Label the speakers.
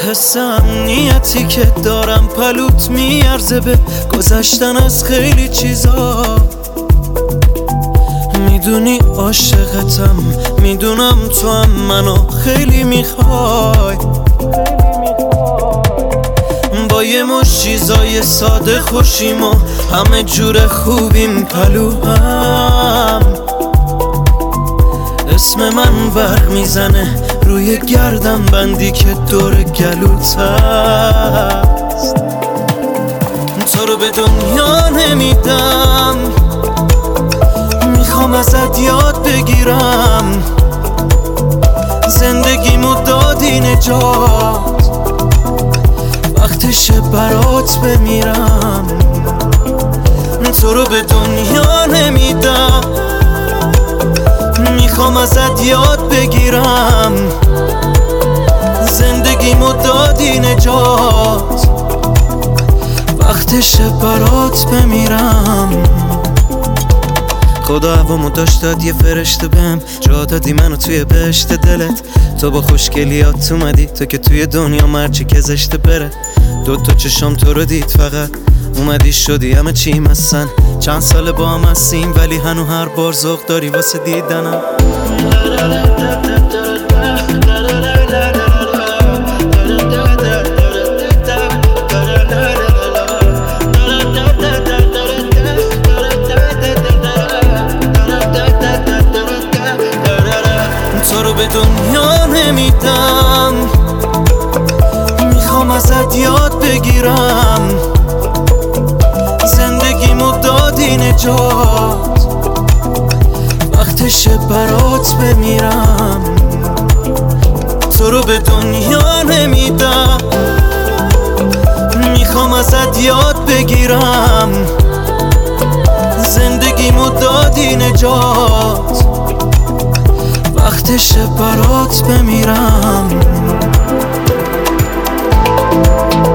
Speaker 1: حس امنیتی که دارم پلوت میارزه به گذشتن از خیلی چیزا. میدونی عاشقتم، میدونم تو هم منو خیلی میخوای. با یه مش چیزای ساده خوشیم و همه جور خوبیم پلوهم. اسم من برق میزنه روی گردن بندی که دور گلوت هست. تو رو به دنیا نمیدم، میخوام ازت یاد بگیرم. زندگیمو دادی نجات، وقتشه برات بمیرم. تو رو به دنیا نمیدم، میخوام ازت یاد بگیرم. زندگیمو دادی نجات، وقتشه برات بمیرم. خدا هوامو داشت داد یه فرشته بهم، جا دادی منو توی بهشت دلت. تو با خوشگلیات اومدی، تو که توی دنیا مرچی که زشته بره. دوتا چشام تو رو دید فقط اومدی شدی همه چیم هستن. چند ساله با هم هستیم ولی هنو هر بار ذوق داری واسه دیدنم. تو رو به دنیا نمیدم، میخوام ازت یاد بگیرم. زندگیمو دادی نجات، وقتشه برات بمیرم. تو رو به دنیا نمیدم، میخوام ازت یاد بگیرم. زندگیمو دادی نجات، وقتشه برات بمیرم.